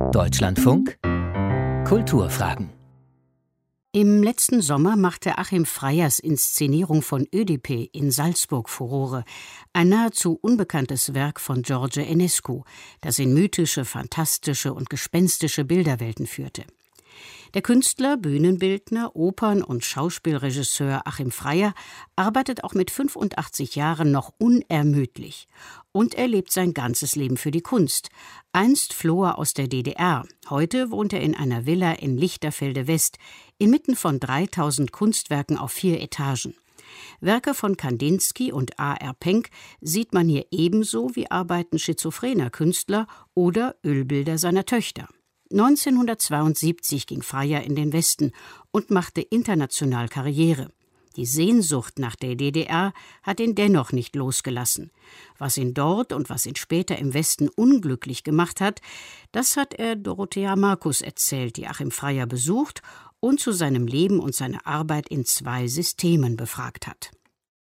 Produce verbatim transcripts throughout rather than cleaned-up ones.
Deutschlandfunk Kulturfragen. Im letzten Sommer machte Achim Freyers Inszenierung von Ödipe in Salzburg Furore, ein nahezu unbekanntes Werk von George Enescu, das in mythische, fantastische und gespenstische Bilderwelten führte. Der Künstler, Bühnenbildner, Opern- und Schauspielregisseur Achim Freyer arbeitet auch mit fünfundachtzig Jahren noch unermüdlich. Und er lebt sein ganzes Leben für die Kunst. Einst floh er aus der D D R. Heute wohnt er in einer Villa in Lichterfelde West, inmitten von dreitausend Kunstwerken auf vier Etagen. Werke von Kandinsky und A R Penck sieht man hier ebenso wie Arbeiten schizophrener Künstler oder Ölbilder seiner Töchter. neunzehnhundertzweiundsiebzig ging Freyer in den Westen und machte international Karriere. Die Sehnsucht nach der D D R hat ihn dennoch nicht losgelassen. Was ihn dort und was ihn später im Westen unglücklich gemacht hat, das hat er Dorothea Markus erzählt, die Achim Freyer besucht und zu seinem Leben und seiner Arbeit in zwei Systemen befragt hat.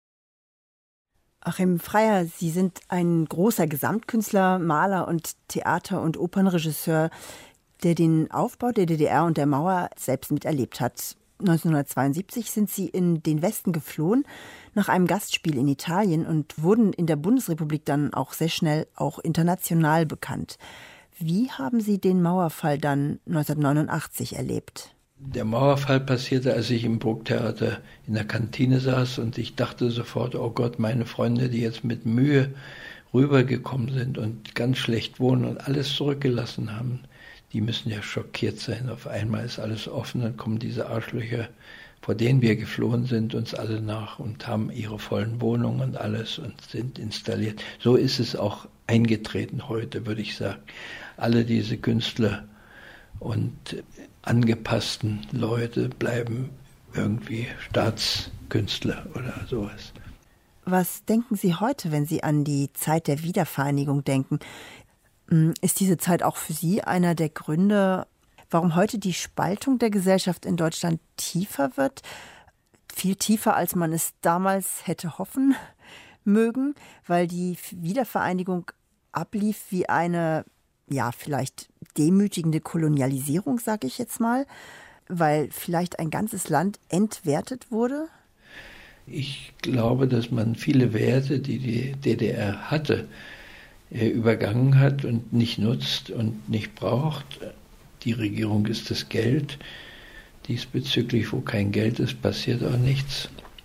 Achim Freyer, Sie sind ein großer Gesamtkünstler, Maler und Theater- und Opernregisseur, der den Aufbau der D D R und der Mauer selbst miterlebt hat. neunzehnhundertzweiundsiebzig sind Sie in den Westen geflohen, nach einem Gastspiel in Italien und wurden in der Bundesrepublik dann auch sehr schnell auch international bekannt. Wie haben Sie den Mauerfall dann neunzehnhundertneunundachtzig erlebt? Der Mauerfall passierte, als ich im Burgtheater in der Kantine saß und ich dachte sofort, oh Gott, meine Freunde, die jetzt mit Mühe rübergekommen sind und ganz schlecht wohnen und alles zurückgelassen haben, die müssen ja schockiert sein. Auf einmal ist alles offen, dann kommen diese Arschlöcher, vor denen wir geflohen sind, uns alle nach und haben ihre vollen Wohnungen und alles und sind installiert. So ist es auch eingetreten heute, würde ich sagen. Alle diese Künstler und angepassten Leute bleiben irgendwie Staatskünstler oder sowas. Was denken Sie heute, wenn Sie an die Zeit der Wiedervereinigung denken? Ist diese Zeit auch für Sie einer der Gründe, warum heute die Spaltung der Gesellschaft in Deutschland tiefer wird? Viel tiefer, als man es damals hätte hoffen mögen, weil die Wiedervereinigung ablief wie eine, ja, vielleicht demütigende Kolonialisierung, sage ich jetzt mal, weil vielleicht ein ganzes Land entwertet wurde? Ich glaube, dass man viele Werte, die die D D R hatte, übergangen hat und nicht nutzt und nicht braucht. Die Regierung ist das Geld. Diesbezüglich, wo kein Geld ist, passiert auch nichts.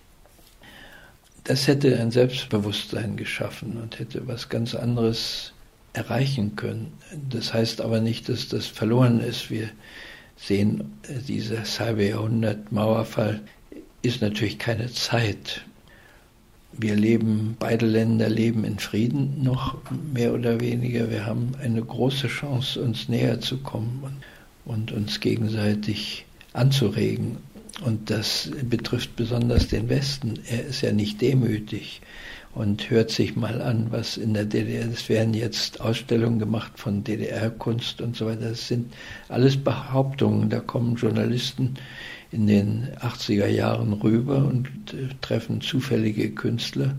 Das hätte ein Selbstbewusstsein geschaffen und hätte was ganz anderes erreichen können. Das heißt aber nicht, dass das verloren ist. Wir sehen, dieses halbe Jahrhundert Mauerfall ist natürlich keine Zeit. Wir leben, beide Länder leben in Frieden noch, mehr oder weniger. Wir haben eine große Chance, uns näher zu kommen und, und uns gegenseitig anzuregen. Und das betrifft besonders den Westen. Er ist ja nicht demütig und hört sich mal an, was in der D D R, es werden jetzt Ausstellungen gemacht von D D R-Kunst und so weiter. Das sind alles Behauptungen. Da kommen Journalisten in den achtziger Jahren rüber und äh, treffen zufällige Künstler.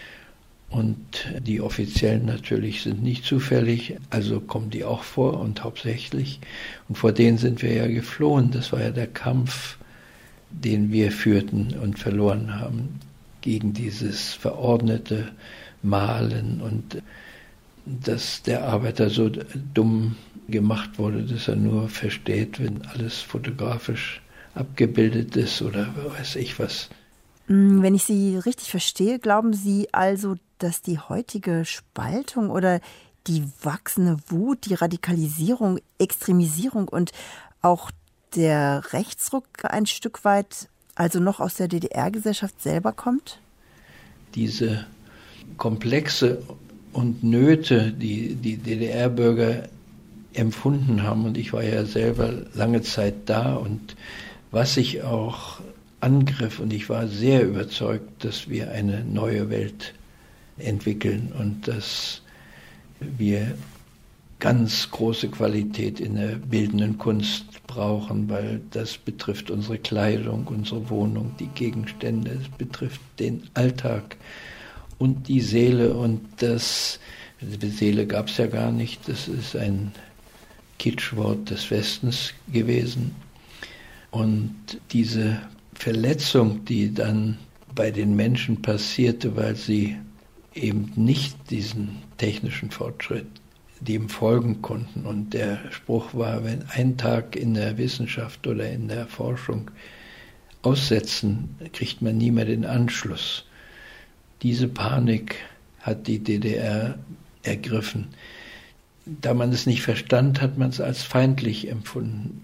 Und die Offiziellen natürlich sind nicht zufällig, also kommen die auch vor und hauptsächlich. Und vor denen sind wir ja geflohen. Das war ja der Kampf, den wir führten und verloren haben, gegen dieses verordnete Malen und dass der Arbeiter so dumm gemacht wurde, dass er nur versteht, wenn alles fotografisch abgebildet ist oder weiß ich was. Wenn ich Sie richtig verstehe, glauben Sie also, dass die heutige Spaltung oder die wachsende Wut, die Radikalisierung, Extremisierung und auch der Rechtsruck ein Stück weit also noch aus der D D R-Gesellschaft selber kommt? Diese Komplexe und Nöte, die die D D R-Bürger empfunden haben, und ich war ja selber lange Zeit da, und was ich auch angriff, und ich war sehr überzeugt, dass wir eine neue Welt entwickeln und dass wir ganz große Qualität in der bildenden Kunst brauchen, weil das betrifft unsere Kleidung, unsere Wohnung, die Gegenstände, es betrifft den Alltag und die Seele, und das, die Seele gab es ja gar nicht, das ist ein Kitschwort des Westens gewesen. Und diese Verletzung, die dann bei den Menschen passierte, weil sie eben nicht diesen technischen Fortschritt dem folgen konnten. Und der Spruch war, wenn ein Tag in der Wissenschaft oder in der Forschung aussetzen, kriegt man nie mehr den Anschluss. Diese Panik hat die D D R ergriffen. Da man es nicht verstand, hat man es als feindlich empfunden.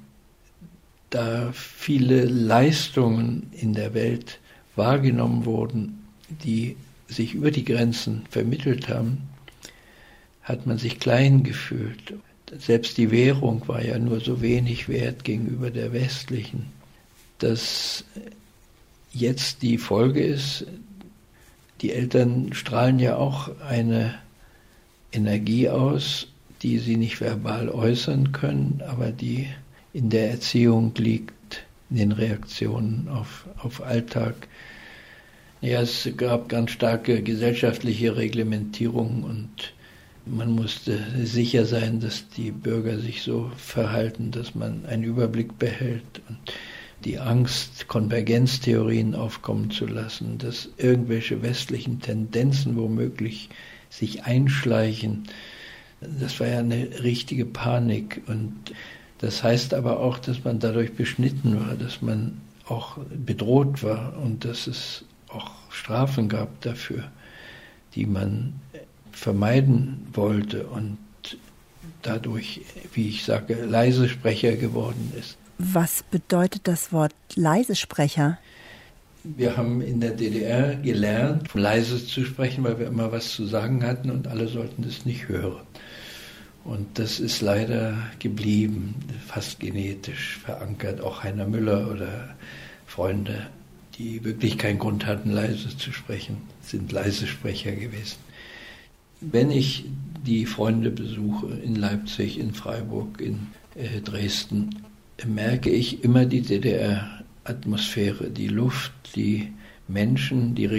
Da viele Leistungen in der Welt wahrgenommen wurden, die sich über die Grenzen vermittelt haben, hat man sich klein gefühlt. Selbst die Währung war ja nur so wenig wert gegenüber der westlichen, dass jetzt die Folge ist, die Eltern strahlen ja auch eine Energie aus, die sie nicht verbal äußern können, aber die in der Erziehung liegt, in den Reaktionen auf, auf Alltag. Ja, es gab ganz starke gesellschaftliche Reglementierungen und man musste sicher sein, dass die Bürger sich so verhalten, dass man einen Überblick behält und die Angst, Konvergenztheorien aufkommen zu lassen, dass irgendwelche westlichen Tendenzen womöglich sich einschleichen. Das war ja eine richtige Panik. Und das heißt aber auch, dass man dadurch beschnitten war, dass man auch bedroht war und dass es auch Strafen gab dafür, die man vermeiden wollte und dadurch, wie ich sage, Leisesprecher geworden ist. Was bedeutet das Wort Leisesprecher? Wir haben in der D D R gelernt, leise zu sprechen, weil wir immer was zu sagen hatten und alle sollten das nicht hören. Und das ist leider geblieben, fast genetisch verankert. Auch Heiner Müller oder Freunde, die wirklich keinen Grund hatten, leise zu sprechen, sind Leisesprecher gewesen. Wenn ich die Freunde besuche in Leipzig, in Freiburg, in äh, Dresden, merke ich immer die D D R-Atmosphäre, die Luft, die Menschen, die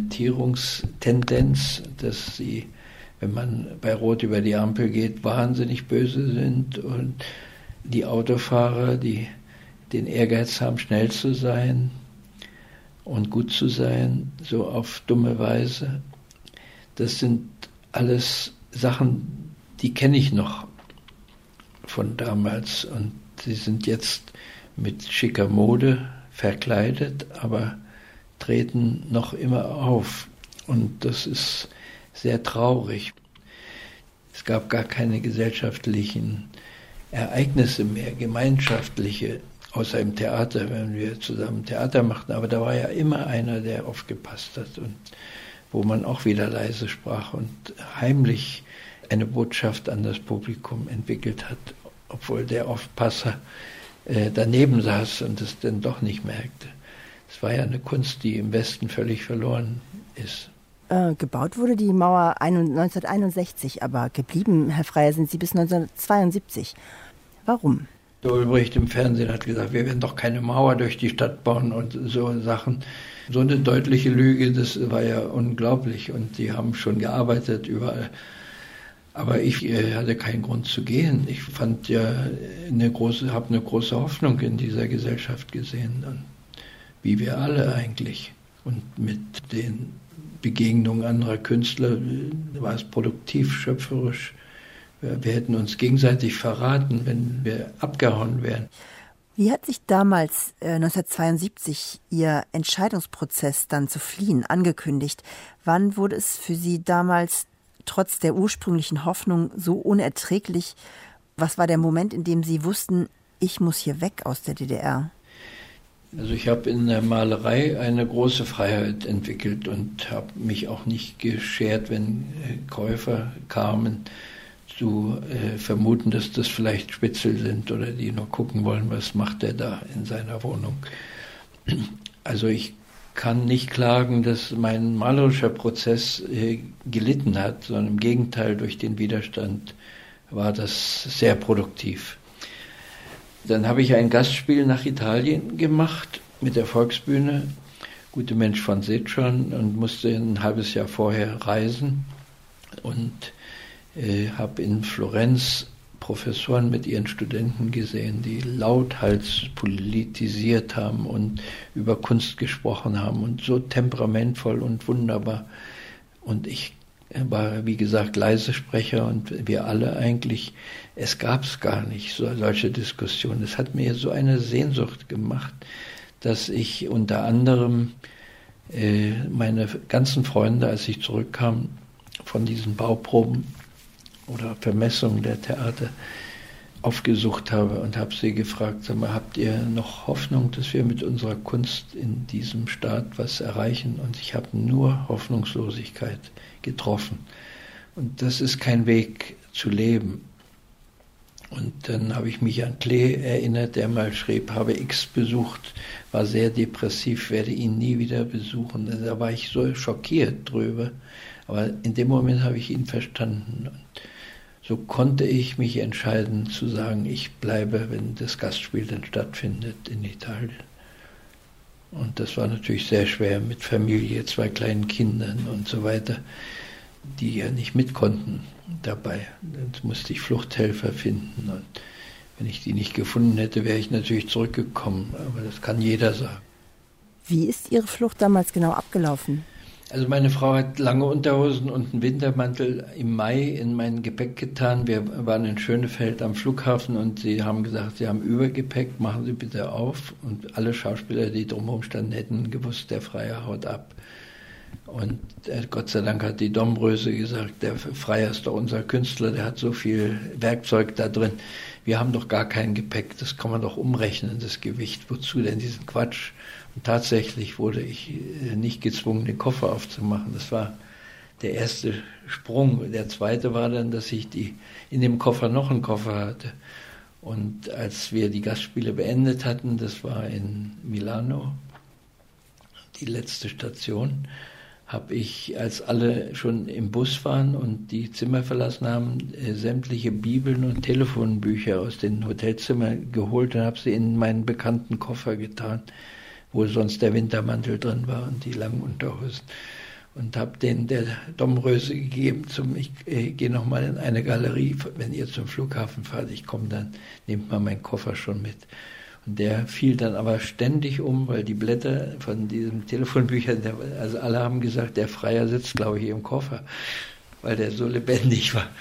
Reglementierungstendenz, dass sie, wenn man bei Rot über die Ampel geht, wahnsinnig böse sind und die Autofahrer, die den Ehrgeiz haben, schnell zu sein und gut zu sein, so auf dumme Weise. Das sind alles Sachen, die kenne ich noch von damals und sie sind jetzt mit schicker Mode verkleidet, aber treten noch immer auf. Und das ist sehr traurig. Es gab gar keine gesellschaftlichen Ereignisse mehr, gemeinschaftliche, außer im Theater, wenn wir zusammen Theater machten. Aber da war ja immer einer, der aufgepasst hat und wo man auch wieder leise sprach und heimlich eine Botschaft an das Publikum entwickelt hat, obwohl der Aufpasser äh, daneben saß und es dann doch nicht merkte. Es war ja eine Kunst, die im Westen völlig verloren ist. Äh, gebaut wurde die Mauer neunzehnhunderteinundsechzig, aber geblieben, Herr Freyer, sind Sie bis neunzehnhundertzweiundsiebzig. Warum? Der Ulbricht im Fernsehen hat gesagt, wir werden doch keine Mauer durch die Stadt bauen und so Sachen. So eine deutliche Lüge, das war ja unglaublich und die haben schon gearbeitet überall. Aber ich äh, hatte keinen Grund zu gehen. Ich fand ja eine große, habe eine große Hoffnung in dieser Gesellschaft gesehen, und wie wir alle eigentlich. Und mit den Begegnungen anderer Künstler war es produktiv, schöpferisch. Wir hätten uns gegenseitig verraten, wenn wir abgehauen wären. Wie hat sich damals äh, neunzehnhundertzweiundsiebzig Ihr Entscheidungsprozess dann zu fliehen angekündigt? Wann wurde es für Sie damals trotz der ursprünglichen Hoffnung so unerträglich? Was war der Moment, in dem Sie wussten, ich muss hier weg aus der D D R? Also ich habe in der Malerei eine große Freiheit entwickelt und habe mich auch nicht geschert, wenn äh, Käufer kamen, zu äh, vermuten, dass das vielleicht Spitzel sind oder die nur gucken wollen, was macht er da in seiner Wohnung. Also ich kann nicht klagen, dass mein malerischer Prozess äh, gelitten hat, sondern im Gegenteil, durch den Widerstand war das sehr produktiv. Dann habe ich ein Gastspiel nach Italien gemacht mit der Volksbühne, Gute Mensch von Setschon, und musste ein halbes Jahr vorher reisen und äh, habe in Florenz Professoren mit ihren Studenten gesehen, die lauthals politisiert haben und über Kunst gesprochen haben und so temperamentvoll und wunderbar. Und ich war, wie gesagt, leise Sprecher und wir alle eigentlich, es gab es gar nicht, so, solche Diskussionen. Es hat mir so eine Sehnsucht gemacht, dass ich unter anderem äh, meine ganzen Freunde, als ich zurückkam von diesen Bauproben oder Vermessungen der Theater, aufgesucht habe und habe sie gefragt, sag mal, habt ihr noch Hoffnung, dass wir mit unserer Kunst in diesem Staat was erreichen? Und ich habe nur Hoffnungslosigkeit getroffen. Und das ist kein Weg zu leben. Und dann habe ich mich an Klee erinnert, der mal schrieb, habe X besucht, war sehr depressiv, werde ihn nie wieder besuchen. Da war ich so schockiert drüber. Aber in dem Moment habe ich ihn verstanden. Und so konnte ich mich entscheiden zu sagen, ich bleibe, wenn das Gastspiel dann stattfindet in Italien. Und das war natürlich sehr schwer mit Familie, zwei kleinen Kindern und so weiter, die ja nicht mit konnten dabei. Dann musste ich Fluchthelfer finden. Und wenn ich die nicht gefunden hätte, wäre ich natürlich zurückgekommen. Aber das kann jeder sagen. Wie ist Ihre Flucht damals genau abgelaufen? Also meine Frau hat lange Unterhosen und einen Wintermantel im Mai in mein Gepäck getan. Wir waren in Schönefeld am Flughafen und sie haben gesagt, sie haben Übergepäck, machen Sie bitte auf. Und alle Schauspieler, die drumherum standen, hätten gewusst, der Freier haut ab. Und äh, Gott sei Dank hat die Domröse gesagt, der Freier ist doch unser Künstler, der hat so viel Werkzeug da drin. Wir haben doch gar kein Gepäck, das kann man doch umrechnen, das Gewicht. Wozu denn diesen Quatsch? Und tatsächlich wurde ich nicht gezwungen, den Koffer aufzumachen. Das war der erste Sprung. Der zweite war dann, dass ich die, in dem Koffer noch einen Koffer hatte. Und als wir die Gastspiele beendet hatten, das war in Milano, die letzte Station, habe ich, als alle schon im Bus waren und die Zimmer verlassen haben, sämtliche Bibeln und Telefonbücher aus den Hotelzimmern geholt und habe sie in meinen bekannten Koffer getan, wo sonst der Wintermantel drin war und die langen Unterhosen. Und habe den der Domröse gegeben, zum, ich äh, gehe nochmal in eine Galerie, wenn ihr zum Flughafen fahrt, ich komme dann, nehmt mal meinen Koffer schon mit. Und der fiel dann aber ständig um, weil die Blätter von diesen Telefonbüchern, der, also alle haben gesagt, der Freier sitzt, glaube ich, im Koffer, weil der so lebendig war.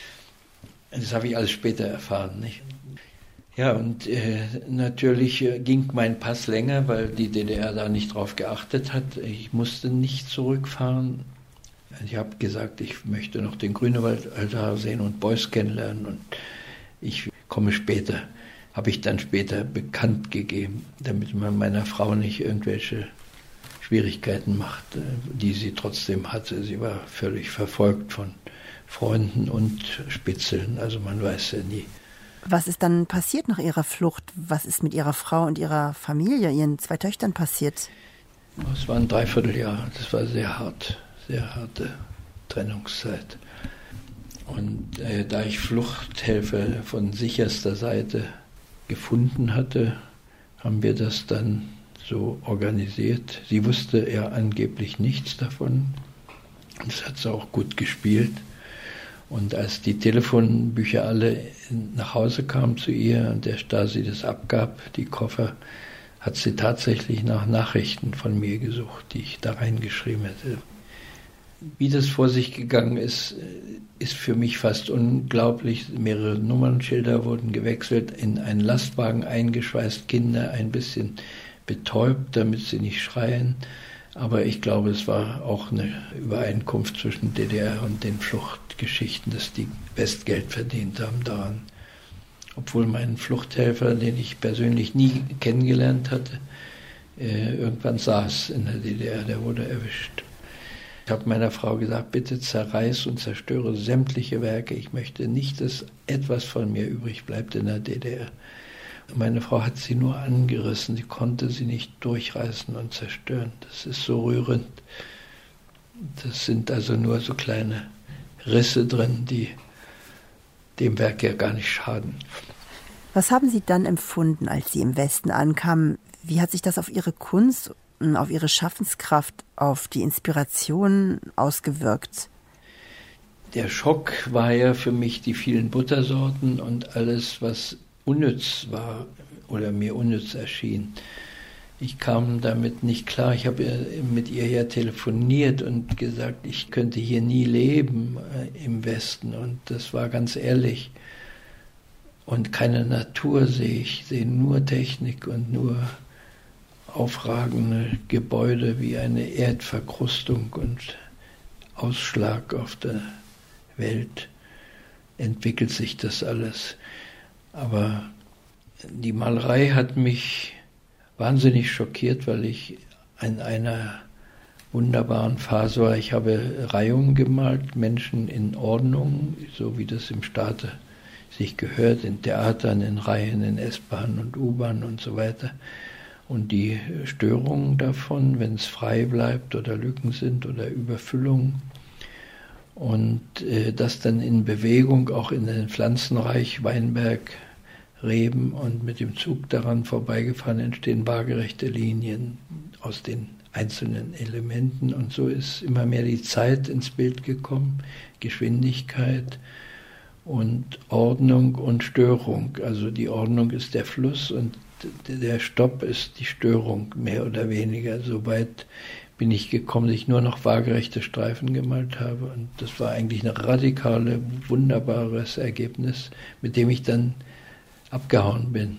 Das habe ich alles später erfahren, nicht? Ja, und äh, natürlich äh, ging mein Pass länger, weil die D D R da nicht drauf geachtet hat. Ich musste nicht zurückfahren. Ich habe gesagt, ich möchte noch den Grünewaldaltar sehen und Beuys kennenlernen und ich komme später. Habe ich dann später bekannt gegeben, damit man meiner Frau nicht irgendwelche Schwierigkeiten macht, die sie trotzdem hatte. Sie war völlig verfolgt von Freunden und Spitzeln, also man weiß ja nie. Was ist dann passiert nach Ihrer Flucht? Was ist mit Ihrer Frau und Ihrer Familie, Ihren zwei Töchtern passiert? Es war ein Dreivierteljahr, das war sehr hart, sehr harte Trennungszeit. Und äh, da ich Fluchthelfer von sicherster Seite gefunden hatte, haben wir das dann so organisiert. Sie wusste ja angeblich nichts davon. Das hat sie auch gut gespielt. Und als die Telefonbücher alle nach Hause kamen zu ihr und der Stasi das abgab, die Koffer, hat sie tatsächlich nach Nachrichten von mir gesucht, die ich da reingeschrieben hätte. Wie das vor sich gegangen ist, ist für mich fast unglaublich. Mehrere Nummernschilder wurden gewechselt, in einen Lastwagen eingeschweißt, Kinder ein bisschen betäubt, damit sie nicht schreien. Aber ich glaube, es war auch eine Übereinkunft zwischen D D R und den Fluchtgeschichten, dass die Westgeld verdient haben daran. Obwohl mein Fluchthelfer, den ich persönlich nie kennengelernt hatte, irgendwann saß in der D D R, der wurde erwischt. Ich habe meiner Frau gesagt, bitte zerreiß und zerstöre sämtliche Werke. Ich möchte nicht, dass etwas von mir übrig bleibt in der D D R. Meine Frau hat sie nur angerissen, sie konnte sie nicht durchreißen und zerstören. Das ist so rührend. Das sind also nur so kleine Risse drin, die dem Werk ja gar nicht schaden. Was haben Sie dann empfunden, als Sie im Westen ankamen? Wie hat sich das auf Ihre Kunst, auf Ihre Schaffenskraft, auf die Inspiration ausgewirkt? der Schock war ja für mich die vielen Buttersorten und alles, was unnütz war oder mir unnütz erschien. Ich kam damit nicht klar. Ich habe mit ihr ja telefoniert und gesagt, ich könnte hier nie leben äh, im Westen. Und das war ganz ehrlich. Und keine Natur sehe ich. Ich sehe nur Technik und nur aufragende Gebäude wie eine Erdverkrustung und Ausschlag auf der Welt. Entwickelt sich das alles. Aber die Malerei hat mich wahnsinnig schockiert, weil ich in einer wunderbaren Phase war. Ich habe Reihungen gemalt, Menschen in Ordnung, so wie das im Staate sich gehört, in Theatern, in Reihen, in S-Bahnen und U-Bahnen und so weiter. Und die Störungen davon, wenn es frei bleibt oder Lücken sind oder Überfüllungen. Und äh, das dann in Bewegung, auch in den Pflanzenreich, Weinberg, Reben und mit dem Zug daran vorbeigefahren entstehen waagerechte Linien aus den einzelnen Elementen. Und so ist immer mehr die Zeit ins Bild gekommen, Geschwindigkeit und Ordnung und Störung. Also die Ordnung ist der Fluss und der Stopp ist die Störung, mehr oder weniger. So weit bin ich gekommen, dass ich nur noch waagerechte Streifen gemalt habe. Und das war eigentlich ein radikales, wunderbares Ergebnis, mit dem ich dann abgehauen bin.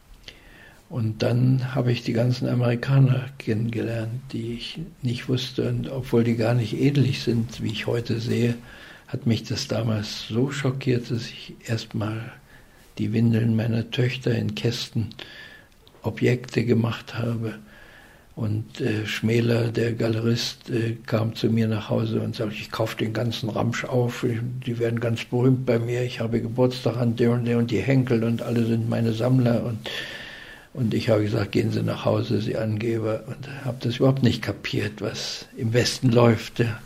Und dann habe ich die ganzen Amerikaner kennengelernt, die ich nicht wusste. Und obwohl die gar nicht ähnlich sind, wie ich heute sehe, hat mich das damals so schockiert, dass ich erstmal die Windeln meiner Töchter in Kästen Objekte gemacht habe. Und äh, Schmäler, der Galerist, äh, kam zu mir nach Hause und sagte, ich kaufe den ganzen Ramsch auf, ich, die werden ganz berühmt bei mir, ich habe Geburtstag an der und der und die Henkel und alle sind meine Sammler. Und, und ich habe gesagt, gehen Sie nach Hause, Sie Angeber. Und habe das überhaupt nicht kapiert, was im Westen läuft. Ja.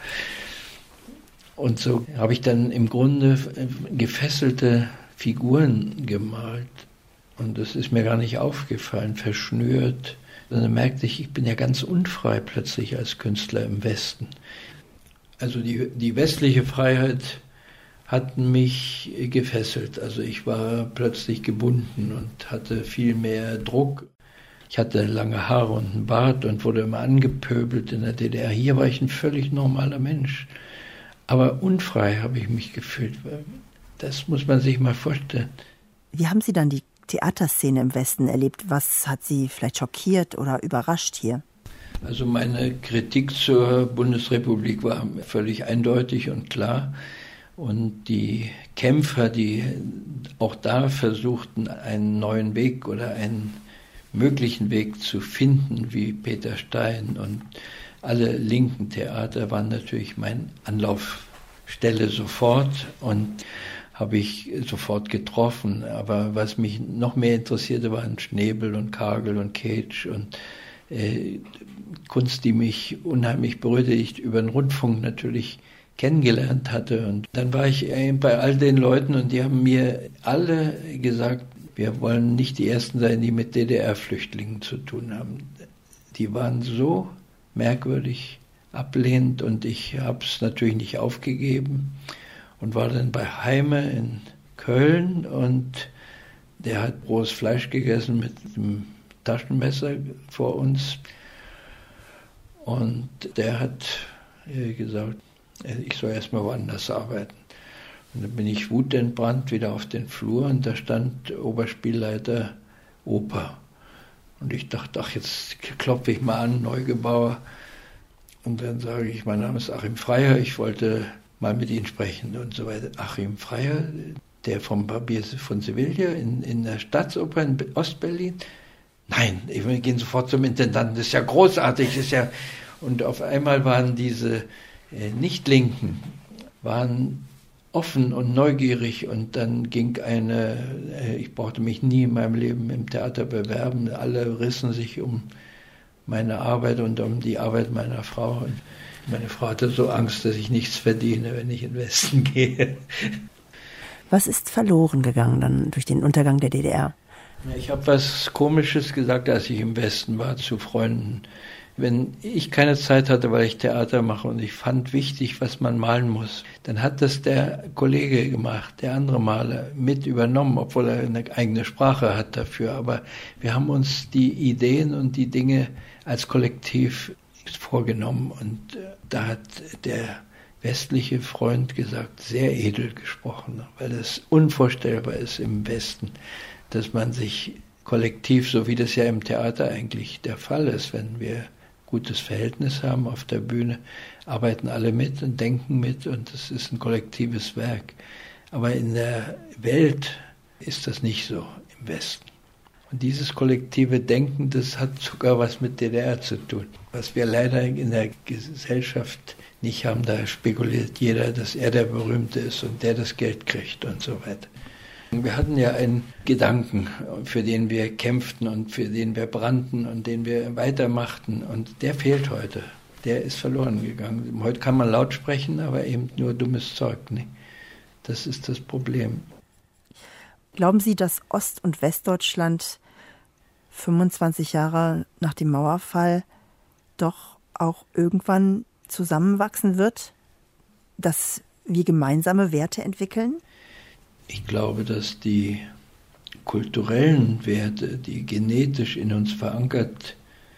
Und so habe ich dann im Grunde gefesselte Figuren gemalt. Und das ist mir gar nicht aufgefallen, verschnürt. Dann merkte ich, ich bin ja ganz unfrei plötzlich als Künstler im Westen. Also die, die westliche Freiheit hat mich gefesselt. Also ich war plötzlich gebunden und hatte viel mehr Druck. Ich hatte lange Haare und einen Bart und wurde immer angepöbelt in der D D R. Hier war ich ein völlig normaler Mensch. Aber unfrei habe ich mich gefühlt. Das muss man sich mal vorstellen. Wie haben Sie dann die Theaterszene im Westen erlebt? Was hat Sie vielleicht schockiert oder überrascht hier? Also meine Kritik zur Bundesrepublik war völlig eindeutig und klar. Und die Kämpfer, die auch da versuchten, einen neuen Weg oder einen möglichen Weg zu finden, wie Peter Stein und alle linken Theater, waren natürlich meine Anlaufstelle sofort und habe ich sofort getroffen. Aber was mich noch mehr interessierte, waren Schnebel und Kagel und Cage und äh, Kunst, die mich unheimlich berührte, die ich über den Rundfunk natürlich kennengelernt hatte. Und dann war ich bei all den Leuten und die haben mir alle gesagt, wir wollen nicht die Ersten sein, die mit D D R-Flüchtlingen zu tun haben. Die waren so merkwürdig ablehnend und ich habe es natürlich nicht aufgegeben. Und war dann bei Heime in Köln und der hat rohes Fleisch gegessen mit einem Taschenmesser vor uns. Und der hat gesagt, ich soll erstmal woanders arbeiten. Und dann bin ich wutentbrannt wieder auf den Flur und da stand Oberspielleiter Oper. Und ich dachte, ach, jetzt klopfe ich mal an, Neugebauer. Und dann sage ich, mein Name ist Achim Freier, ich wollte mal mit Ihnen sprechen und so weiter. Achim Freier, der vom Barbier von Sevilla in, in der Staatsoper in Ostberlin. Nein, wir gehen sofort zum Intendanten, das ist ja großartig. Das ist ja und auf einmal waren diese äh, Nicht-Linken, waren offen und neugierig und dann ging eine, äh, ich brauchte mich nie in meinem Leben im Theater bewerben, alle rissen sich um meine Arbeit und um die Arbeit meiner Frau. Und meine Frau hatte so Angst, dass ich nichts verdiene, wenn ich in den Westen gehe. Was ist verloren gegangen dann durch den Untergang der D D R? Ich habe was Komisches gesagt, als ich im Westen war, zu Freunden Wenn ich keine Zeit hatte, weil ich Theater mache und ich fand wichtig, was man malen muss, dann hat das der Kollege gemacht, der andere Maler, mit übernommen, obwohl er eine eigene Sprache hat dafür. Aber wir haben uns die Ideen und die Dinge als Kollektiv vorgenommen. Und da hat der westliche Freund gesagt, sehr edel gesprochen, weil es unvorstellbar ist im Westen, dass man sich kollektiv, so wie das ja im Theater eigentlich der Fall ist, wenn wir gutes Verhältnis haben auf der Bühne, arbeiten alle mit und denken mit und es ist ein kollektives Werk. Aber in der Welt ist das nicht so im Westen. Und dieses kollektive Denken, das hat sogar was mit D D R zu tun. Was wir leider in der Gesellschaft nicht haben, da spekuliert jeder, dass er der Berühmte ist und der das Geld kriegt und so weiter. Wir hatten ja einen Gedanken, für den wir kämpften und für den wir brannten und den wir weitermachten. Und der fehlt heute. Der ist verloren gegangen. Heute kann man laut sprechen, aber eben nur dummes Zeug. Ne? Das ist das Problem. Glauben Sie, dass Ost- und Westdeutschland fünfundzwanzig Jahre nach dem Mauerfall doch auch irgendwann zusammenwachsen wird? Dass wir gemeinsame Werte entwickeln? Ich glaube, dass die kulturellen Werte, die genetisch in uns verankert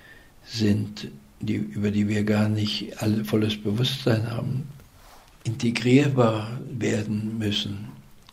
sind, die, über die wir gar nicht alle volles Bewusstsein haben, integrierbar werden müssen.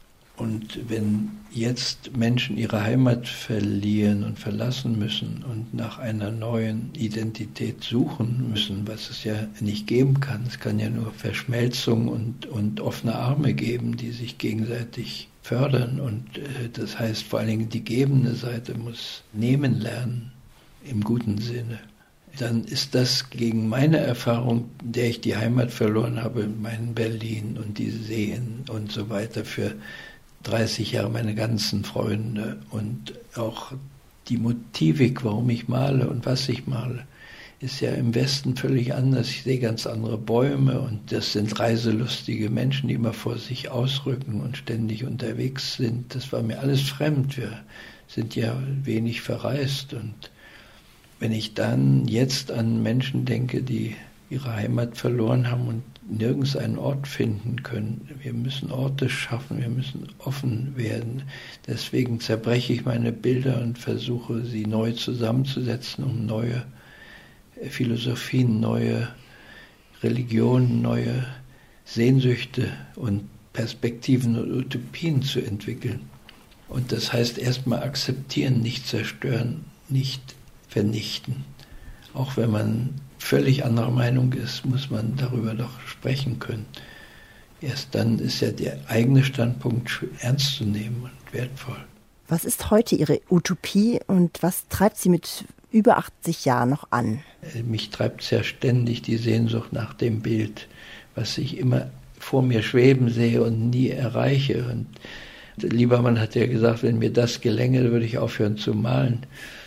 Und wenn jetzt Menschen ihre Heimat verlieren und verlassen müssen und nach einer neuen Identität suchen müssen, was es ja nicht geben kann, es kann ja nur Verschmelzung und, und offene Arme geben, die sich gegenseitig fördern. Und äh, das heißt, vor allen Dingen die gebende Seite muss nehmen lernen, im guten Sinne. Dann ist das gegen meine Erfahrung, der ich die Heimat verloren habe, mein Berlin und die Seen und so weiter, für dreißig Jahre meine ganzen Freunde und auch die Motivik, warum ich male und was ich male, ist ja im Westen völlig anders. Ich sehe ganz andere Bäume und das sind reiselustige Menschen, die immer vor sich ausrücken und ständig unterwegs sind. Das war mir alles fremd. Wir sind ja wenig verreist und wenn ich dann jetzt an Menschen denke, die ihre Heimat verloren haben und nirgends einen Ort finden können. Wir müssen Orte schaffen, wir müssen offen werden. Deswegen zerbreche ich meine Bilder und versuche, sie neu zusammenzusetzen, um neue Philosophien, neue Religionen, neue Sehnsüchte und Perspektiven und Utopien zu entwickeln. Und das heißt erstmal akzeptieren, nicht zerstören, nicht vernichten. Auch wenn man völlig anderer Meinung ist, muss man darüber doch sprechen können. Erst dann ist ja der eigene Standpunkt ernst zu nehmen und wertvoll. Was ist heute Ihre Utopie und was treibt Sie mit über achtzig Jahren noch an? Mich treibt sehr ständig die Sehnsucht nach dem Bild, was ich immer vor mir schweben sehe und nie erreiche. Und Liebermann hat ja gesagt, wenn mir das gelänge, würde ich aufhören zu malen.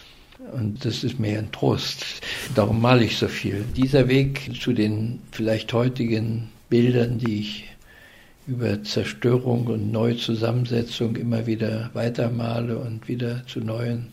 Und das ist mir ein Trost. Darum male ich so viel. Dieser Weg zu den vielleicht heutigen Bildern, die ich über Zerstörung und Neuzusammensetzung immer wieder weitermale und wieder zu neuen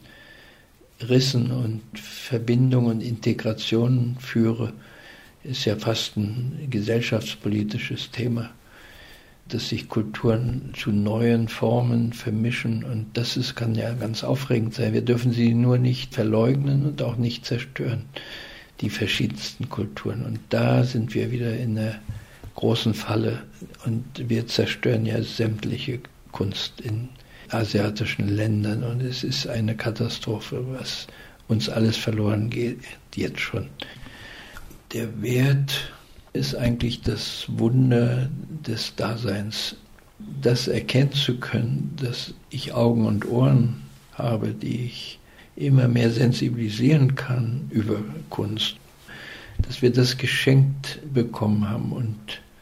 Rissen und Verbindungen und Integrationen führe, ist ja fast ein gesellschaftspolitisches Thema, dass sich Kulturen zu neuen Formen vermischen und das ist, kann ja ganz aufregend sein. Wir dürfen sie nur nicht verleugnen und auch nicht zerstören, die verschiedensten Kulturen. Und da sind wir wieder in einer großen Falle und wir zerstören ja sämtliche Kunst in asiatischen Ländern und es ist eine Katastrophe, was uns alles verloren geht, jetzt schon. Der Wert ist eigentlich das Wunder des Daseins, das erkennen zu können, dass ich Augen und Ohren habe, die ich immer mehr sensibilisieren kann über Kunst, dass wir das geschenkt bekommen haben und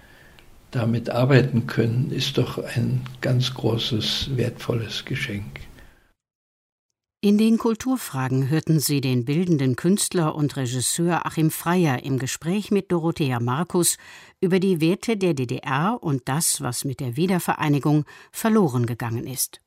damit arbeiten können, ist doch ein ganz großes, wertvolles Geschenk. In den Kulturfragen hörten Sie den bildenden Künstler und Regisseur Achim Freyer im Gespräch mit Dorothea Markus über die Werte der D D R und das, was mit der Wiedervereinigung verloren gegangen ist.